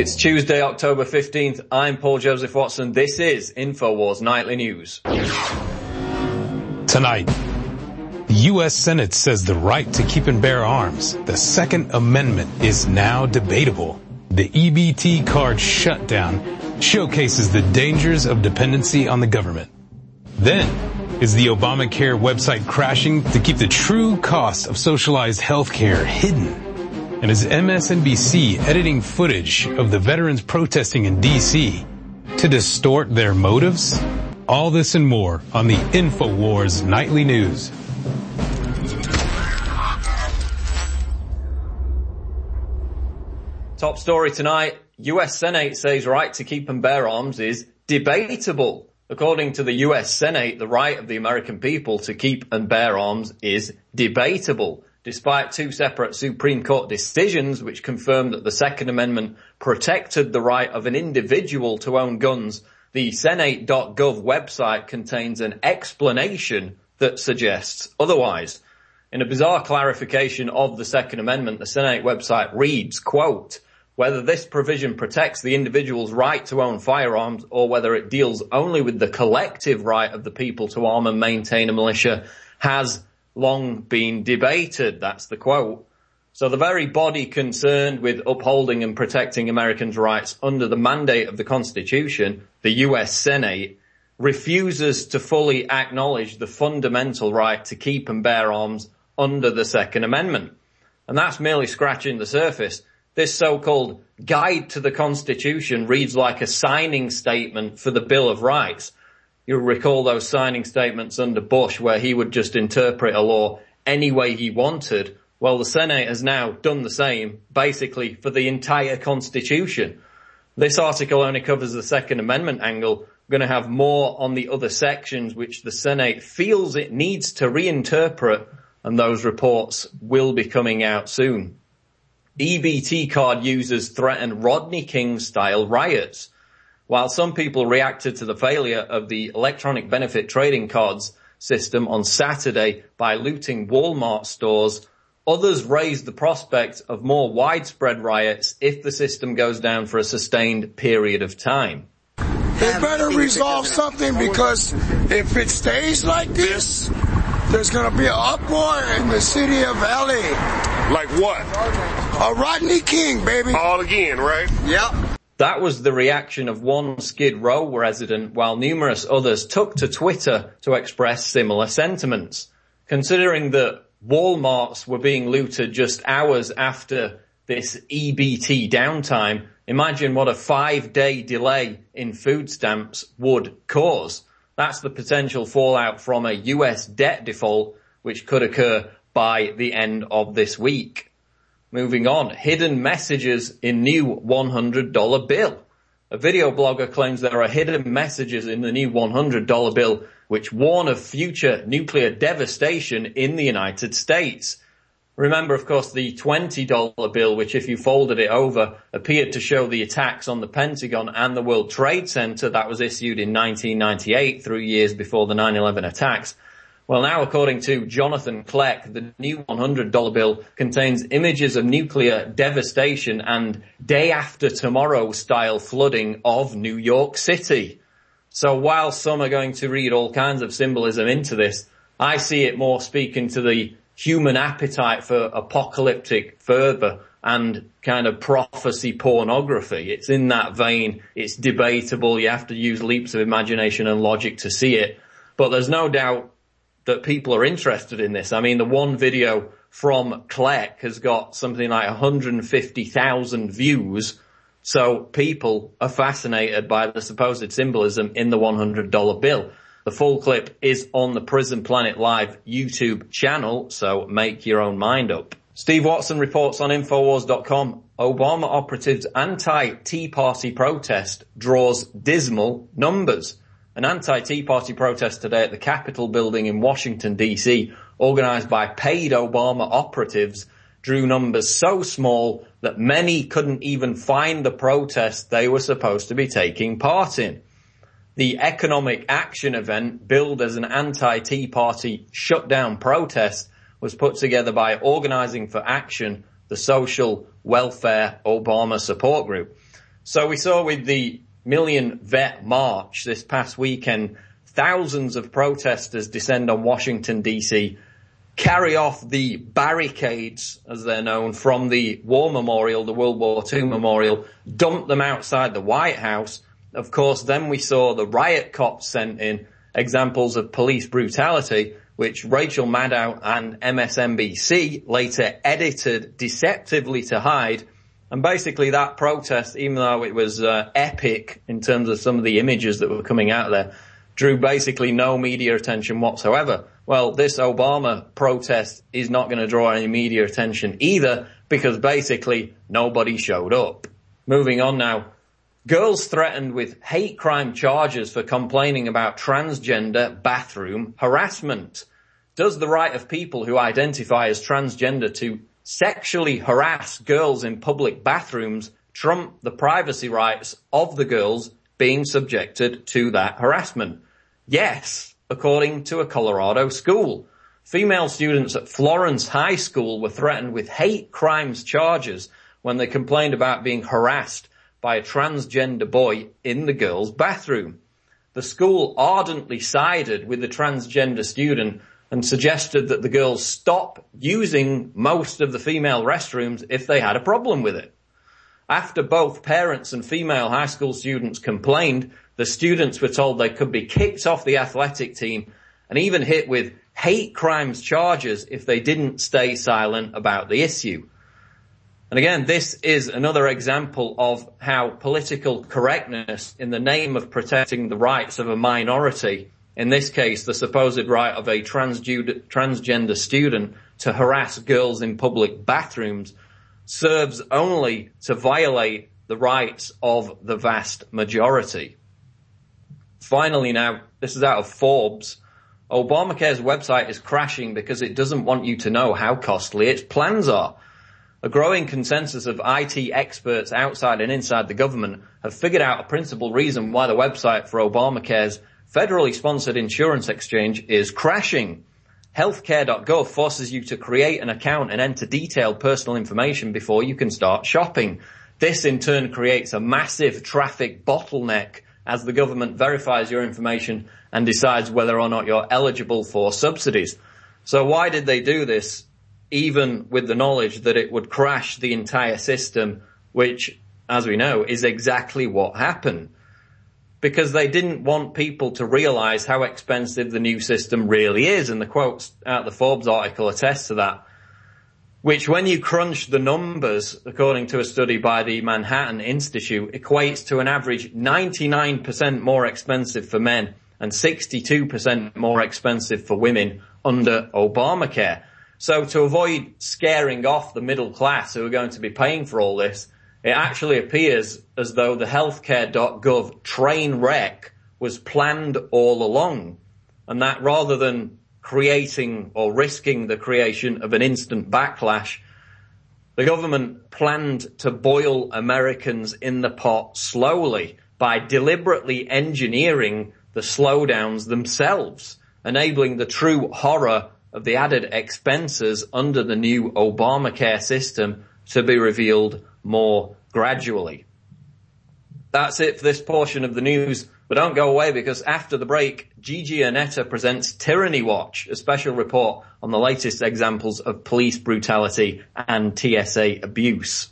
It's Tuesday, October 15th. I'm Paul Joseph Watson. This is InfoWars Nightly News. Tonight, the U.S. Senate says the right to keep and bear arms, the Second Amendment, is now debatable. The EBT card shutdown showcases the dangers of dependency on the government. Then, is the Obamacare website crashing to keep the true cost of socialized health care hidden? And is MSNBC editing footage of the veterans protesting in D.C. to distort their motives? All this and more on the InfoWars Nightly News. Top story tonight, U.S. Senate says right to keep and bear arms is debatable. According to the U.S. Senate, the right of the American people to keep and bear arms is debatable, despite two separate Supreme Court decisions which confirmed that the Second Amendment protected the right of an individual to own guns. The Senate.gov website contains an explanation that suggests otherwise. In a bizarre clarification of the Second Amendment, the Senate website reads, quote, whether this provision protects the individual's right to own firearms or whether it deals only with the collective right of the people to arm and maintain a militia has long been debated. That's the quote. So the very body concerned with upholding and protecting Americans' rights under the mandate of the Constitution, the U.S. Senate, refuses to fully acknowledge the fundamental right to keep and bear arms under the Second Amendment. And that's merely scratching the surface. This so-called guide to the Constitution reads like a signing statement for the Bill of Rights. You'll recall those signing statements under Bush where he would just interpret a law any way he wanted. Well, the Senate has now done the same, basically, for the entire Constitution. This article only covers the Second Amendment angle. We're going to have more on the other sections which the Senate feels it needs to reinterpret, and those reports will be coming out soon. EBT card users threaten Rodney King-style riots. While some people reacted to the failure of the electronic benefit trading cards system on Saturday by looting Walmart stores, others raised the prospect of more widespread riots if the system goes down for a sustained period of time. They better resolve something, because if it stays like this, there's going to be an uproar in the city of LA. Like what? A Rodney King, baby. All again, right? Yep. That was the reaction of one Skid Row resident, while numerous others took to Twitter to express similar sentiments. Considering that Walmarts were being looted just hours after this EBT downtime, imagine what a 5-day delay in food stamps would cause. That's the potential fallout from a US debt default, which could occur by the end of this week. Moving on, hidden messages in new $100 bill. A video blogger claims there are hidden messages in the new $100 bill which warn of future nuclear devastation in the United States. Remember, of course, the $20 bill, which if you folded it over, appeared to show the attacks on the Pentagon and the World Trade Center. That was issued in 1998, 3 years before the 9/11 attacks. Well, now, according to Jonathan Kleck, the new $100 bill contains images of nuclear devastation and day after tomorrow style flooding of New York City. So while some are going to read all kinds of symbolism into this, I see it more speaking to the human appetite for apocalyptic fervor and kind of prophecy pornography. It's in that vein. It's debatable. You have to use leaps of imagination and logic to see it. But there's no doubt that people are interested in this. I mean, the one video from Kleck has got something like 150,000 views. So people are fascinated by the supposed symbolism in the $100 bill. The full clip is on the Prison Planet Live YouTube channel, so make your own mind up. Steve Watson reports on Infowars.com. Obama operatives' anti-Tea Party protest draws dismal numbers. An anti-Tea Party protest today at the Capitol building in Washington, D.C., organized by paid Obama operatives, drew numbers so small that many couldn't even find the protest they were supposed to be taking part in. The economic action event, billed as an anti-Tea Party shutdown protest, was put together by Organizing for Action, the social welfare Obama support group. So we saw with the Million Vet March this past weekend, thousands of protesters descend on Washington, D.C., carry off the barricades, as they're known, from the War Memorial, the World War II Memorial, dump them outside the White House. Of course, then we saw the riot cops sent in, examples of police brutality, which Rachel Maddow and MSNBC later edited deceptively to hide. And basically that protest, even though it was epic in terms of some of the images that were coming out of there, drew basically no media attention whatsoever. Well, this Obama protest is not going to draw any media attention either, because basically nobody showed up. Moving on now. Girls threatened with hate crime charges for complaining about transgender bathroom harassment. Does the right of people who identify as transgender to sexually harass girls in public bathrooms trump the privacy rights of the girls being subjected to that harassment? Yes, according to a Colorado school. Female students at Florence High School were threatened with hate crimes charges when they complained about being harassed by a transgender boy in the girls' bathroom. The school ardently sided with the transgender student and suggested that the girls stop using most of the female restrooms if they had a problem with it. After both parents and female high school students complained, the students were told they could be kicked off the athletic team and even hit with hate crimes charges if they didn't stay silent about the issue. And again, this is another example of how political correctness in the name of protecting the rights of a minority, in this case the supposed right of a transgender student to harass girls in public bathrooms, serves only to violate the rights of the vast majority. Finally now, this is out of Forbes. Obamacare's website is crashing because it doesn't want you to know how costly its plans are. A growing consensus of IT experts outside and inside the government have figured out a principal reason why the website for Obamacare's federally sponsored insurance exchange is crashing. Healthcare.gov forces you to create an account and enter detailed personal information before you can start shopping. This in turn creates a massive traffic bottleneck as the government verifies your information and decides whether or not you're eligible for subsidies. So why did they do this, even with the knowledge that it would crash the entire system, which, as we know, is exactly what happened? Because they didn't want people to realize how expensive the new system really is, and the quotes out of the Forbes article attest to that, which when you crunch the numbers, according to a study by the Manhattan Institute, equates to an average 99% more expensive for men and 62% more expensive for women under Obamacare. So to avoid scaring off the middle class who are going to be paying for all this, it actually appears as though the healthcare.gov train wreck was planned all along, and that rather than creating or risking the creation of an instant backlash, the government planned to boil Americans in the pot slowly by deliberately engineering the slowdowns themselves, enabling the true horror of the added expenses under the new Obamacare system to be revealed more gradually. That's it for this portion of the news, but don't go away because after the break, Gigi Annetta presents Tyranny Watch, a special report on the latest examples of police brutality and TSA abuse.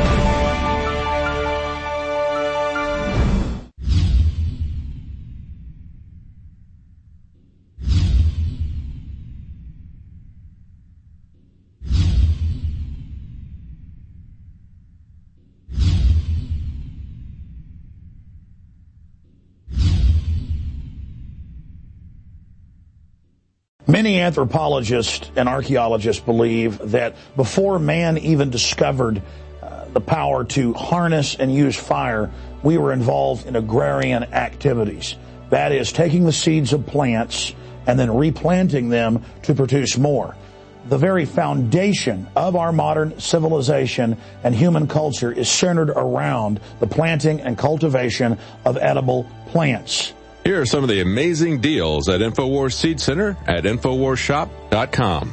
Many anthropologists and archaeologists believe that before man even discovered the power to harness and use fire, we were involved in agrarian activities. That is, taking the seeds of plants and then replanting them to produce more. The very foundation of our modern civilization and human culture is centered around the planting and cultivation of edible plants. Here are some of the amazing deals at InfoWars Seed Center at InfoWarsShop.com.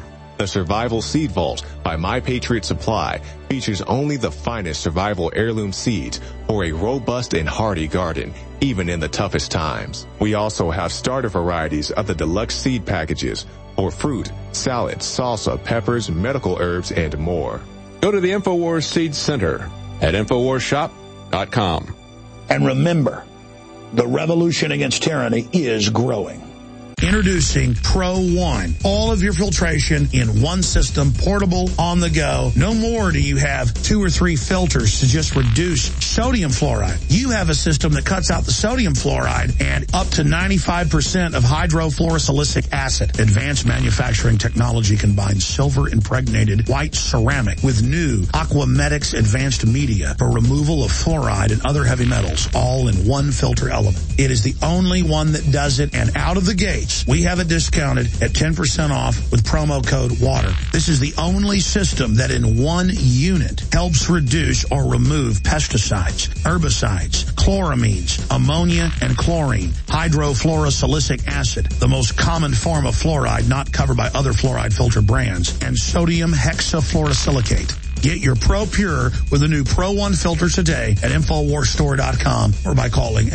The Survival Seed Vault by My Patriot Supply features only the finest survival heirloom seeds for a robust and hardy garden, even in the toughest times. We also have starter varieties of the deluxe seed packages for fruit, salad, salsa, peppers, medical herbs, and more. Go to the InfoWars Seed Center at InfoWarsShop.com. And remember, the revolution against tyranny is growing. Introducing Pro One. All of your filtration in one system, portable, on the go. No more do you have 2 or 3 filters to just reduce sodium fluoride. You have a system that cuts out the sodium fluoride and up to 95% of hydrofluorosilicic acid. Advanced manufacturing technology combines silver-impregnated white ceramic with new Aquamedics advanced media for removal of fluoride and other heavy metals, all in one filter element. It is the only one that does it, and out of the gates, we have it discounted at 10% off with promo code WATER. This is the only system that in one unit helps reduce or remove pesticides, herbicides, chloramines, ammonia, and chlorine, hydrofluorosilicic acid, the most common form of fluoride not covered by other fluoride filter brands, and sodium hexafluorosilicate. Get your Pro Pure with the new Pro One filter today at InfoWarsStore.com or by calling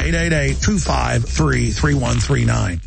888-253-3139.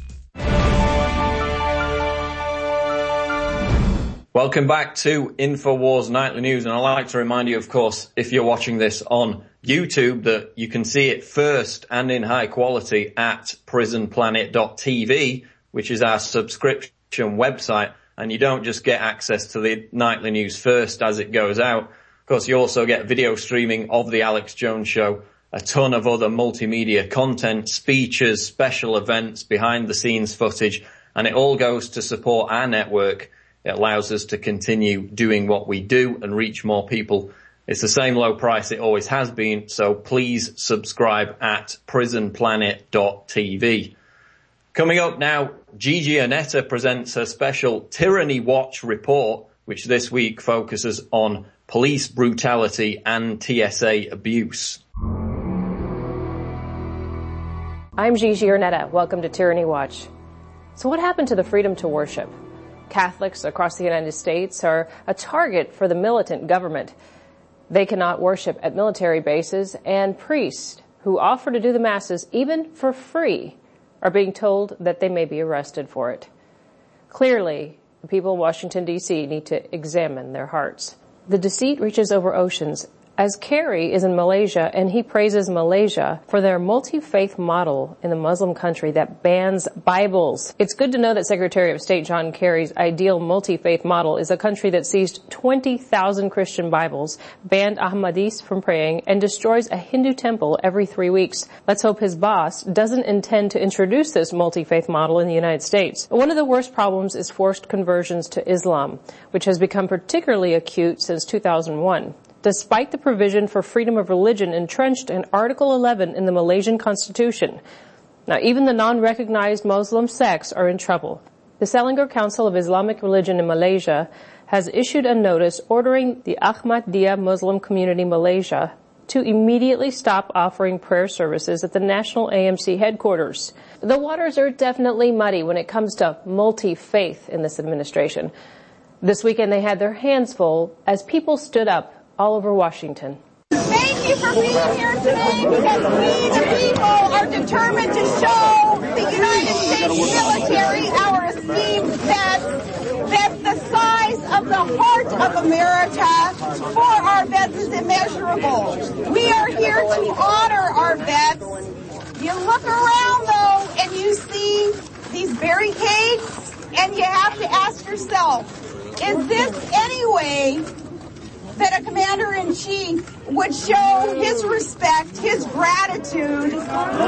Welcome back to InfoWars Nightly News, and I'd like to remind you, of course, if you're watching this on YouTube, that you can see it first and in high quality at prisonplanet.tv, which is our subscription website, and you don't just get access to the nightly news first as it goes out. Of course, you also get video streaming of the Alex Jones Show, a ton of other multimedia content, speeches, special events, behind-the-scenes footage, and it all goes to support our network. It allows us to continue doing what we do and reach more people. It's the same low price it always has been, so please subscribe at prisonplanet.tv. Coming up now, Gigi Annetta presents her special Tyranny Watch report, which this week focuses on police brutality and TSA abuse. I'm Gigi Annetta. Welcome to Tyranny Watch. So what happened to the freedom to worship? Catholics across the United States are a target for the militant government. They cannot worship at military bases, and priests who offer to do the masses, even for free, are being told that they may be arrested for it. Clearly, the people in Washington, D.C. need to examine their hearts. The deceit reaches over oceans, as Kerry is in Malaysia, and he praises Malaysia for their multi-faith model in the Muslim country that bans Bibles. It's good to know that Secretary of State John Kerry's ideal multi-faith model is a country that seized 20,000 Christian Bibles, banned Ahmadis from praying, and destroys a Hindu temple every 3 weeks. Let's hope his boss doesn't intend to introduce this multi-faith model in the United States. One of the worst problems is forced conversions to Islam, which has become particularly acute since 2001. Despite the provision for freedom of religion entrenched in Article 11 in the Malaysian Constitution. Now, even the non-recognized Muslim sects are in trouble. The Selangor Council of Islamic Religion in Malaysia has issued a notice ordering the Ahmadiyya Muslim Community Malaysia to immediately stop offering prayer services at the National AMC headquarters. The waters are definitely muddy when it comes to multi-faith in this administration. This weekend they had their hands full as people stood up all over Washington. Thank you for being here today, because we, the people, are determined to show the United States military, our esteemed vets, that the size of the heart of America for our vets is immeasurable. We are here to honor our vets. You look around, though, and you see these barricades, and you have to ask yourself, is this any way that a commander-in-chief would show his respect, his gratitude to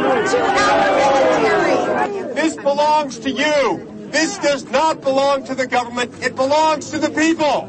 our military? This belongs to you. This does not belong to the government. It belongs to the people.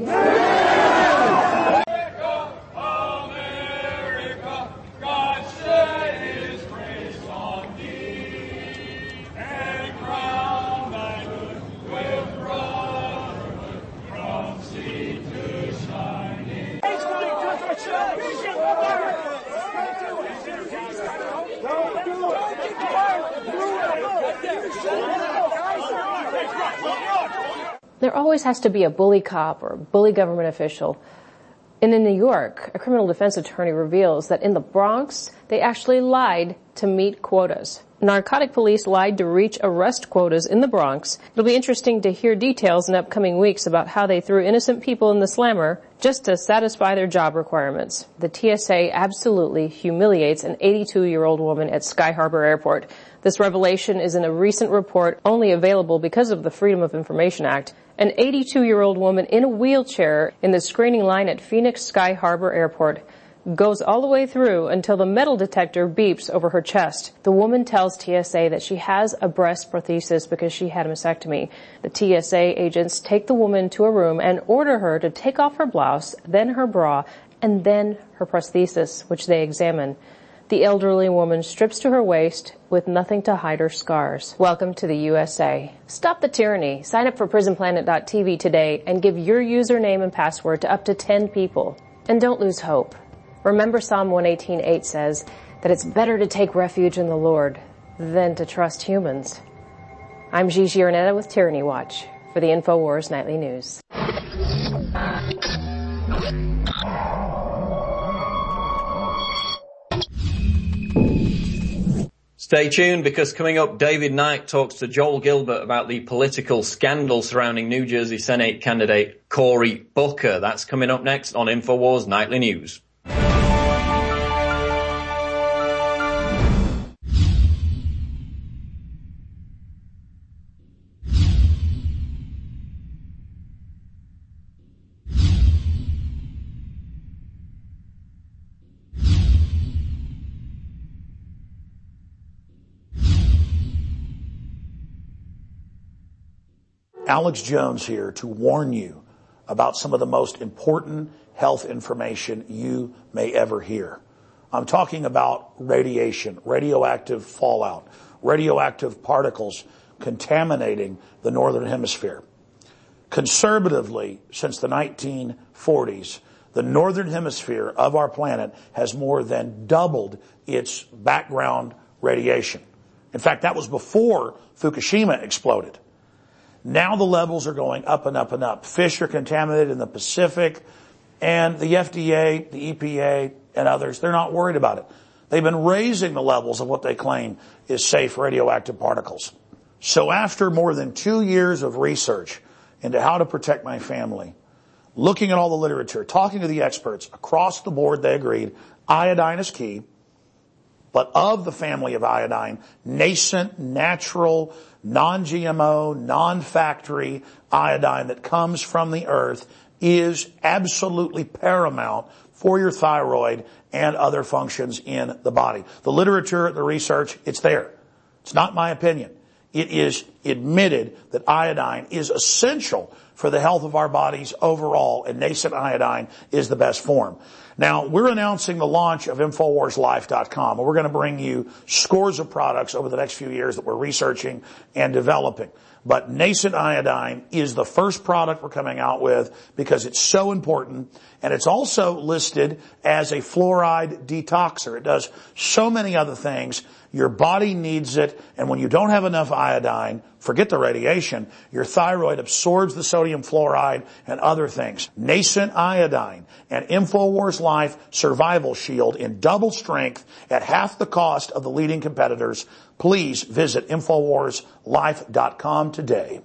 There always has to be a bully cop or a bully government official. And in New York, a criminal defense attorney reveals that in the Bronx, they actually lied to meet quotas. Narcotic police lied to reach arrest quotas in the Bronx. It'll be interesting to hear details in upcoming weeks about how they threw innocent people in the slammer just to satisfy their job requirements. The TSA absolutely humiliates an 82-year-old woman at Sky Harbor Airport. This revelation is in a recent report only available because of the Freedom of Information Act. An 82-year-old woman in a wheelchair in the screening line at Phoenix Sky Harbor Airport goes all the way through until the metal detector beeps over her chest. The woman tells TSA that she has a breast prosthesis because she had a mastectomy. The TSA agents take the woman to a room and order her to take off her blouse, then her bra, and then her prosthesis, which they examine. The elderly woman strips to her waist with nothing to hide her scars. Welcome to the USA. Stop the tyranny. Sign up for PrisonPlanet.tv today and give your username and password to up to 10 people. And don't lose hope. Remember Psalm 118:8 says that it's better to take refuge in the Lord than to trust humans. I'm Gigi Arnetta with Tyranny Watch for the InfoWars Nightly News. Stay tuned, because coming up, David Knight talks to Joel Gilbert about the political scandal surrounding New Jersey Senate candidate Cory Booker. That's coming up next on InfoWars Nightly News. Alex Jones here to warn you about some of the most important health information you may ever hear. I'm talking about radiation, radioactive fallout, radioactive particles contaminating the Northern Hemisphere. Conservatively, since the 1940s, the Northern Hemisphere of our planet has more than doubled its background radiation. In fact, that was before Fukushima exploded. Now the levels are going up and up and up. Fish are contaminated in the Pacific, and the FDA, the EPA, and others, they're not worried about it. They've been raising the levels of what they claim is safe radioactive particles. So after more than 2 years of research into how to protect my family, looking at all the literature, talking to the experts, across the board they agreed iodine is key, but of the family of iodine, nascent, natural, non-GMO, non-factory iodine that comes from the earth is absolutely paramount for your thyroid and other functions in the body. The literature, the research, it's there. It's not my opinion. It is admitted that iodine is essential for the health of our bodies overall, and nascent iodine is the best form. Now, we're announcing the launch of InfoWarsLife.com, and we're going to bring you scores of products over the next few years that we're researching and developing. But nascent iodine is the first product we're coming out with because it's so important, and it's also listed as a fluoride detoxer. It does so many other things. Your body needs it, and when you don't have enough iodine, forget the radiation, your thyroid absorbs the sodium fluoride and other things. Nascent iodine and InfoWars Life Survival Shield in double strength at half the cost of the leading competitors. Please visit InfoWarsLife.com today.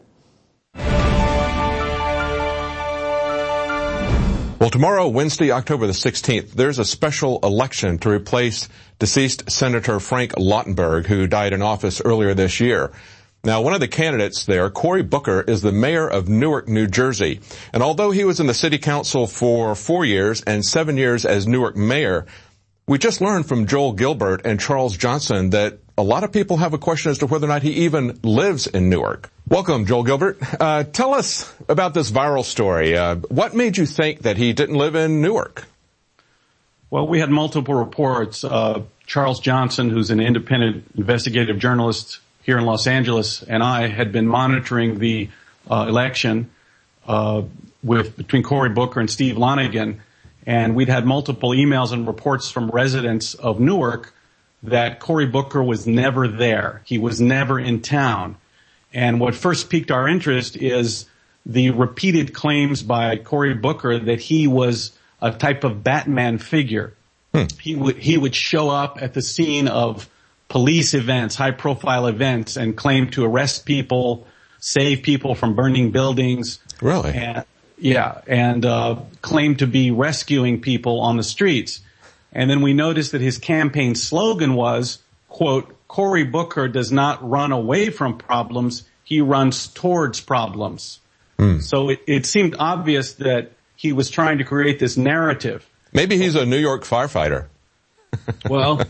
Well, tomorrow, Wednesday, October the 16th, there's a special election to replace deceased Senator Frank Lautenberg, who died in office earlier this year. Now, one of the candidates there, Cory Booker, is the mayor of Newark, New Jersey. And although he was in the city council for 4 years and 7 years as Newark mayor, we just learned from Joel Gilbert and Charles Johnson that a lot of people have a question as to whether or not he even lives in Newark. Welcome, Joel Gilbert. Tell us about this viral story. What made you think that he didn't live in Newark? Well, we had multiple reports. Charles Johnson, who's an independent investigative journalist here in Los Angeles, and I had been monitoring the election between Cory Booker and Steve Lonegan, and we'd had multiple emails and reports from residents of Newark that Cory Booker was never there. He was never in town. And what first piqued our interest is the repeated claims by Cory Booker that he was a type of Batman figure. He would show up at the scene of police events, high-profile events, and claim to arrest people, save people from burning buildings. Really? And claim to be rescuing people on the streets. And then we noticed that his campaign slogan was, quote, Cory Booker does not run away from problems, he runs towards problems. So it seemed obvious that he was trying to create this narrative. Maybe he's a New York firefighter. Well,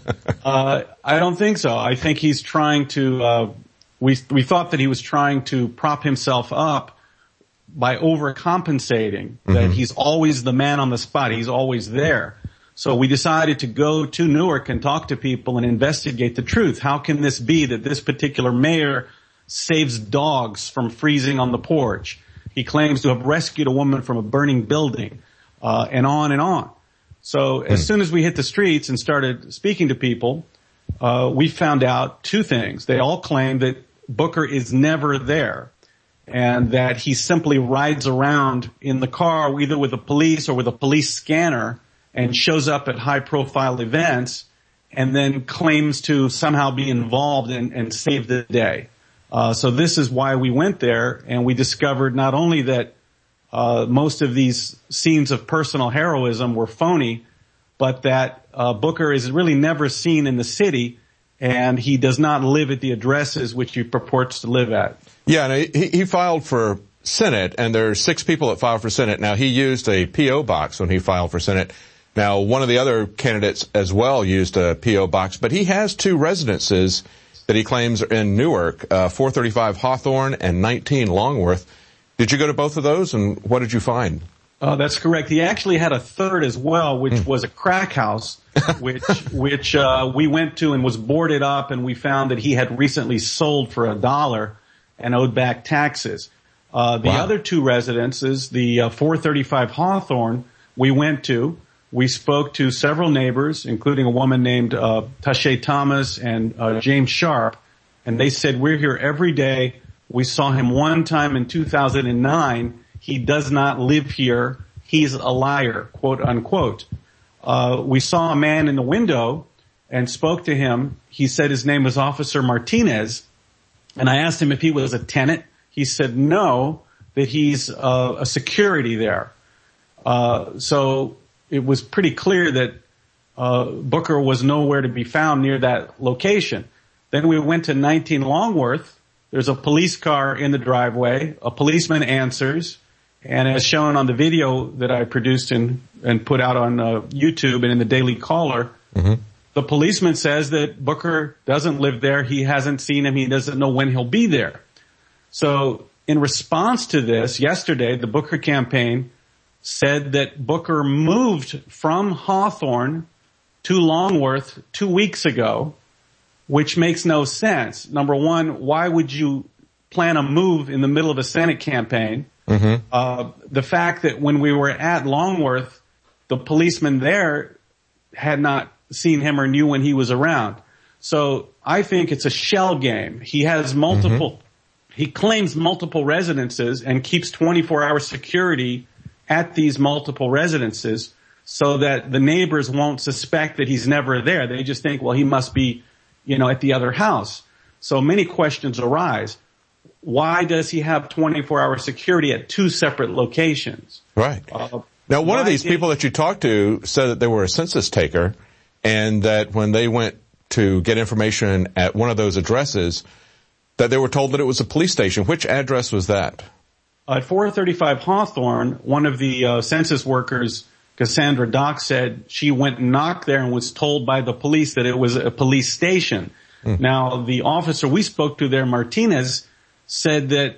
I don't think so. I think he's trying to, we thought that he was trying to prop himself up by overcompensating, that he's always the man on the spot. He's always there. So we decided to go to Newark and talk to people and investigate the truth. How can this be that this particular mayor saves dogs from freezing on the porch? He claims to have rescued a woman from a burning building, and on and on. So as soon as we hit the streets and started speaking to people, we found out two things. They all claim that Booker is never there and that he simply rides around in the car either with the police or with a police scanner and shows up at high-profile events and then claims to somehow be involved and save the day. So this is why we went there, and we discovered not only that most of these scenes of personal heroism were phony, but that Booker is really never seen in the city, and he does not live at the addresses which he purports to live at. Yeah, and he filed for Senate, and there are 6 people that filed for Senate. Now, he used a P.O. box when he filed for Senate. Now, one of the other candidates as well used a P.O. box, but he has 2 residences that he claims are in Newark, 435 Hawthorne and 19 Longworth. Did you go to both of those, and what did you find? That's correct. He actually had a third as well, which was a crack house, which we went to and was boarded up, and we found that he had recently sold for $1 and owed back taxes. The other 2 residences, the 435 Hawthorne, we went to. We spoke to several neighbors, including a woman named Tashay Thomas and James Sharp, and they said, we're here every day. We saw him one time in 2009. He does not live here. He's a liar, quote unquote. We saw a man in the window and spoke to him. He said his name was Officer Martinez, and I asked him if he was a tenant. He said no, that he's a security there. So it was pretty clear that Booker was nowhere to be found near that location. Then we went to 19 Longworth. There's a police car in the driveway. A policeman answers. And as shown on the video that I produced and put out on YouTube and in the Daily Caller, the policeman says that Booker doesn't live there. He hasn't seen him. He doesn't know when he'll be there. So in response to this, yesterday, the Booker campaign said that Booker moved from Hawthorne to Longworth 2 weeks ago, which makes no sense. Number one, why would you plan a move in the middle of a Senate campaign? The fact that when we were at Longworth, the policeman there had not seen him or knew when he was around. So I think it's a shell game. He has multiple, he claims multiple residences and keeps 24-hour security at these multiple residences so that the neighbors won't suspect that he's never there. They just think, well, he must be, at the other house. So many questions arise. Why does he have 24-hour security at 2 separate locations? Right. Now, one of these people that you talked to said that they were a census taker and that when they went to get information at one of those addresses, that they were told that it was a police station. Which address was that? At 435 Hawthorne, one of the census workers, Cassandra Dock, said she went and knocked there and was told by the police that it was a police station. Now, the officer we spoke to there, Martinez, said that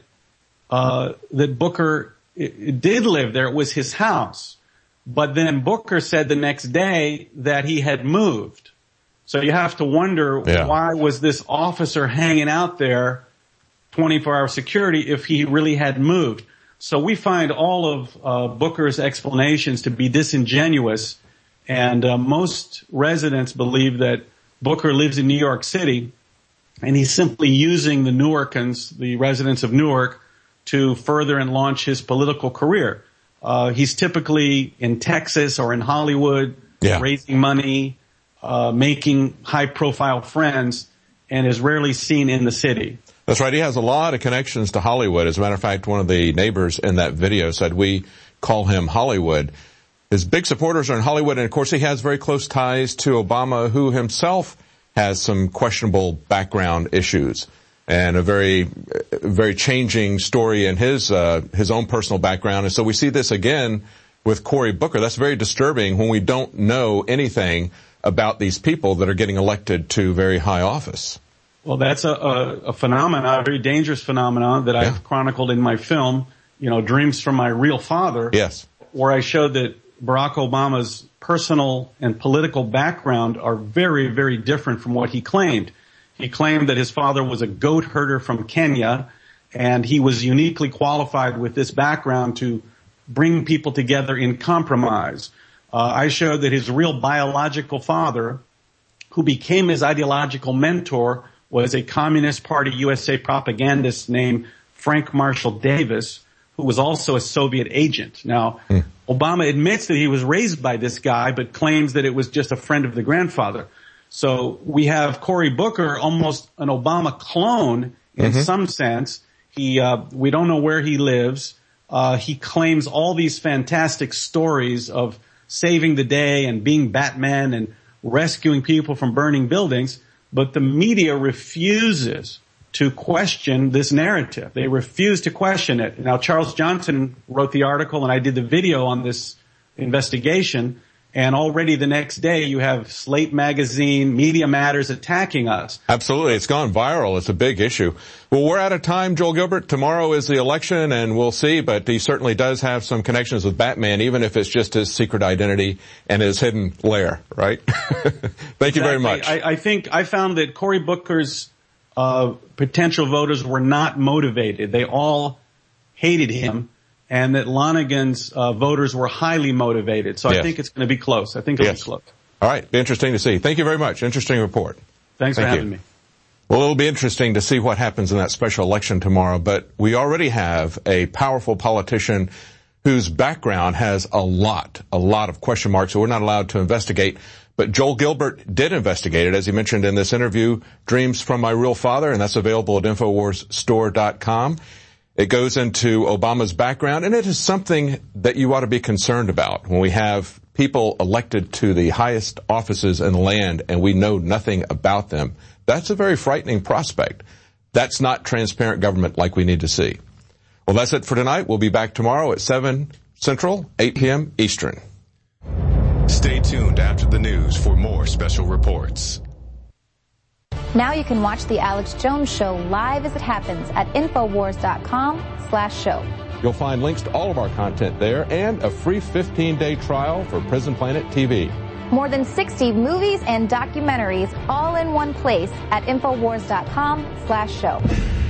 that Booker did live there. It was his house. But then Booker said the next day that he had moved. So you have to wonder, why was this officer hanging out there 24-hour security if he really had moved? So we find all of Booker's explanations to be disingenuous, and most residents believe that Booker lives in New York City, and he's simply using the Newarkans, the residents of Newark, to further and launch his political career. He's typically in Texas or in Hollywood, raising money, making high-profile friends, and is rarely seen in the city. That's right. He has a lot of connections to Hollywood. As a matter of fact, one of the neighbors in that video said we call him Hollywood. His big supporters are in Hollywood, and of course he has very close ties to Obama, who himself has some questionable background issues and a very, very changing story in his own personal background. And so we see this again with Cory Booker. That's very disturbing when we don't know anything about these people that are getting elected to very high office. Well, that's a phenomenon, a very dangerous phenomenon that I've chronicled in my film, Dreams from My Real Father. Yes. Where I showed that Barack Obama's personal and political background are very, very different from what he claimed. He claimed that his father was a goat herder from Kenya, and he was uniquely qualified with this background to bring people together in compromise. I showed that his real biological father, who became his ideological mentor, was a Communist Party USA propagandist named Frank Marshall Davis, who was also a Soviet agent. Now, Obama admits that he was raised by this guy, but claims that it was just a friend of the grandfather. So we have Cory Booker, almost an Obama clone in some sense. We don't know where he lives. He claims all these fantastic stories of saving the day and being Batman and rescuing people from burning buildings, but the media refuses to question this narrative. They refuse to question it. Now, Charles Johnson wrote the article, and I did the video on this investigation, and already the next day you have Slate Magazine, Media Matters attacking us. Absolutely. It's gone viral. It's a big issue. Well, we're out of time, Joel Gilbert. Tomorrow is the election, and we'll see, but he certainly does have some connections with Batman, even if it's just his secret identity and his hidden lair, right? Thank you very much. I think I found that Cory Booker's potential voters were not motivated. They all hated him, and that Lonergan's voters were highly motivated. So I think it's going to be close. I think it'll be close. All right. Be interesting to see. Thank you very much. Interesting report. Thanks for having me. Well, it'll be interesting to see what happens in that special election tomorrow, but we already have a powerful politician whose background has a lot of question marks that we're not allowed to investigate. But Joel Gilbert did investigate it, as he mentioned in this interview, Dreams from My Real Father, and that's available at InfoWarsStore.com. It goes into Obama's background, and it is something that you ought to be concerned about when we have people elected to the highest offices in the land and we know nothing about them. That's a very frightening prospect. That's not transparent government like we need to see. Well, that's it for tonight. We'll be back tomorrow at 7 Central, 8 p.m. Eastern. Stay tuned after the news for more special reports. Now you can watch The Alex Jones Show live as it happens at Infowars.com/show. You'll find links to all of our content there and a free 15-day trial for Prison Planet TV. More than 60 movies and documentaries all in one place at Infowars.com/show.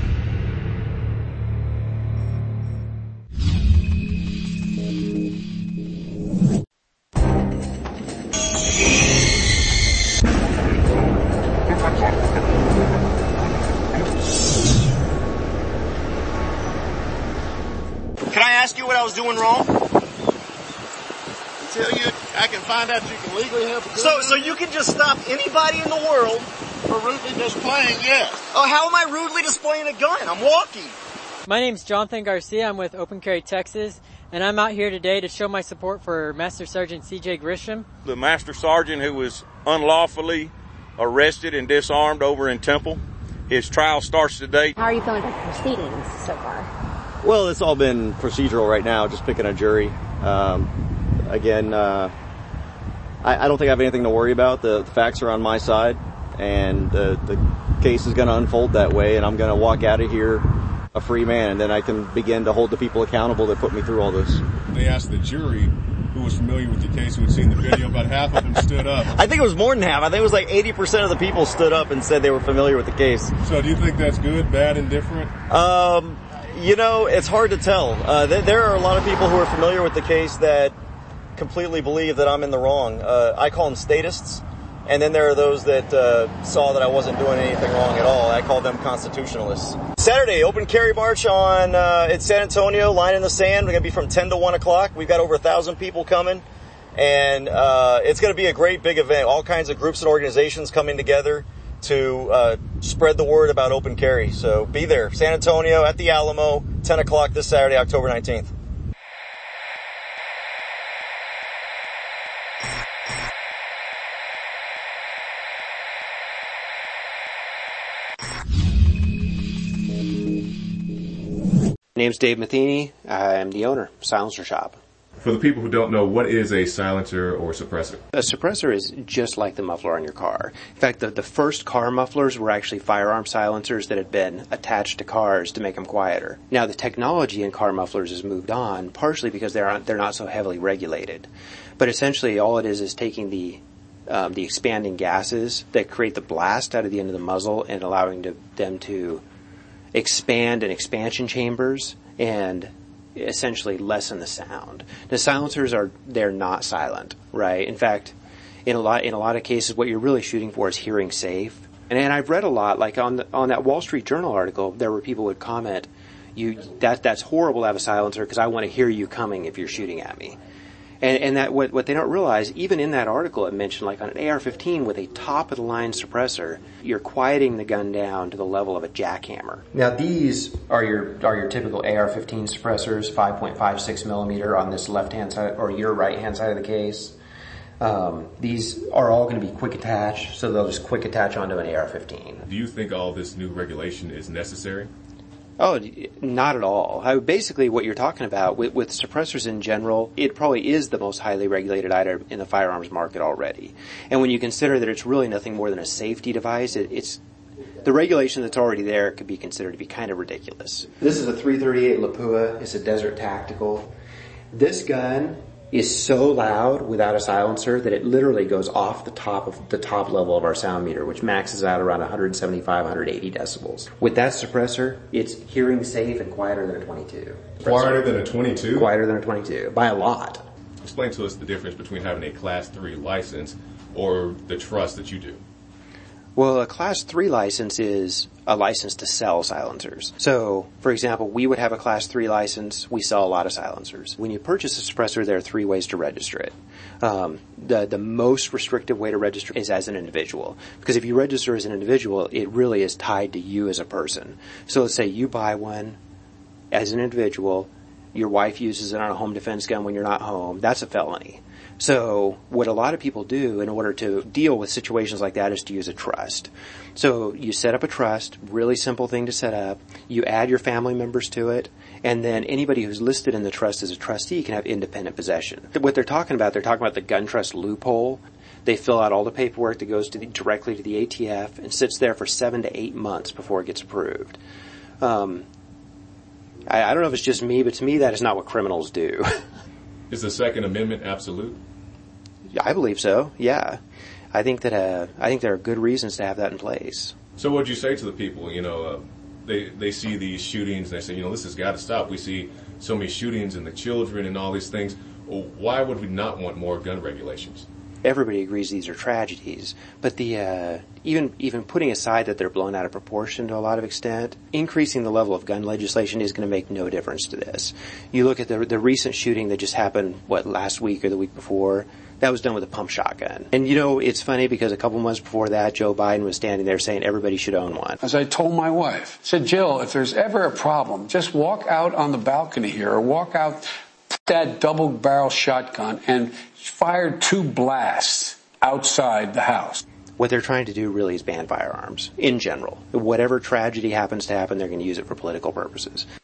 Can I ask you what I was doing wrong? Tell you, I can find out you can legally help. So you can just stop anybody in the world for rudely displaying, yes. Oh, how am I rudely displaying a gun? I'm walking. My name's Jonathan Garcia. I'm with Open Carry Texas, and I'm out here today to show my support for Master Sergeant C.J. Grisham. The Master Sergeant who was unlawfully arrested and disarmed over in Temple. His trial starts today. How are you feeling about the proceedings so far? Well, it's all been procedural right now, just picking a jury. I don't think I have anything to worry about. The facts are on my side, and the case is going to unfold that way, and I'm going to walk out of here a free man, and then I can begin to hold the people accountable that put me through all this. They asked the jury who was familiar with the case, who had seen the video. About half of them stood up. I think it was more than half. I think it was like 80% of the people stood up and said they were familiar with the case. So do you think that's good, bad, and different? It's hard to tell. There are a lot of people who are familiar with the case that completely believe that I'm in the wrong. I call them statists. And then there are those that saw that I wasn't doing anything wrong at all. I call them constitutionalists. Saturday, open carry march on in San Antonio, line in the sand. We're going to be from 10 to 1 o'clock. We've got over 1,000 people coming. And it's going to be a great big event. All kinds of groups and organizations coming together to spread the word about open carry. So be there. San Antonio at the Alamo, 10 o'clock this Saturday, October 19th. My name's Dave Matheny. I'm the owner of Silencer Shop. For the people who don't know, what is a silencer or suppressor? A suppressor is just like the muffler on your car. In fact, the first car mufflers were actually firearm silencers that had been attached to cars to make them quieter. Now, the technology in car mufflers has moved on, partially because they're not so heavily regulated. But essentially, all it is taking the expanding gases that create the blast out of the end of the muzzle and allowing them to expand in expansion chambers and essentially lessen the sound. The silencers they're not silent, right? In fact, in a lot of cases, what you're really shooting for is hearing safe. And I've read a lot, like on that Wall Street Journal article, there were people who would comment, that's horrible to have a silencer because I want to hear you coming if you're shooting at me. And that what they don't realize, even in that article it mentioned, like on an AR-15 with a top-of-the-line suppressor, you're quieting the gun down to the level of a jackhammer. Now these are your typical AR-15 suppressors, 5.56 millimeter on this left-hand side, or your right-hand side of the case. These are all going to be quick attach, so they'll just quick attach onto an AR-15. Do you think all this new regulation is necessary? Oh, not at all. Basically, what you're talking about with suppressors in general, it probably is the most highly regulated item in the firearms market already. And when you consider that it's really nothing more than a safety device, it's the regulation that's already there could be considered to be kind of ridiculous. This is a .338 Lapua. It's a Desert Tactical. This gun is so loud without a silencer that it literally goes off the top level of our sound meter, which maxes out around 175, 180 decibels. With that suppressor, it's hearing safe and quieter than a 22. Quieter than a 22? Quieter than a 22, by a lot. Explain to us the difference between having a Class 3 license or the trust that you do. Well, a Class 3 license is a license to sell silencers. So, for example, we would have a Class 3 license. We sell a lot of silencers. When you purchase a suppressor, there are 3 ways to register it. The most restrictive way to register is as an individual. Because if you register as an individual, it really is tied to you as a person. So let's say you buy one as an individual. Your wife uses it on a home defense gun when you're not home. That's a felony. So what a lot of people do in order to deal with situations like that is to use a trust. So you set up a trust, really simple thing to set up. You add your family members to it, and then anybody who's listed in the trust as a trustee can have independent possession. What they're talking about the gun trust loophole. They fill out all the paperwork that goes directly to the ATF and sits there for 7 to 8 months before it gets approved. I don't know if it's just me, but to me that is not what criminals do. Is the Second Amendment absolute? I believe so, yeah. I think there are good reasons to have that in place. So what would you say to the people, they see these shootings and they say, this has got to stop. We see so many shootings and the children and all these things. Well, why would we not want more gun regulations? Everybody agrees these are tragedies, but even putting aside that they're blown out of proportion to a lot of extent, increasing the level of gun legislation is going to make no difference to this. You look at the recent shooting that just happened, last week or the week before, that was done with a pump shotgun. And it's funny because a couple months before that, Joe Biden was standing there saying everybody should own one. As I told my wife, I said, Jill, if there's ever a problem, just walk out on the balcony here or walk out that double barrel shotgun and fire 2 blasts outside the house. What they're trying to do really is ban firearms in general. Whatever tragedy happens to happen, they're going to use it for political purposes.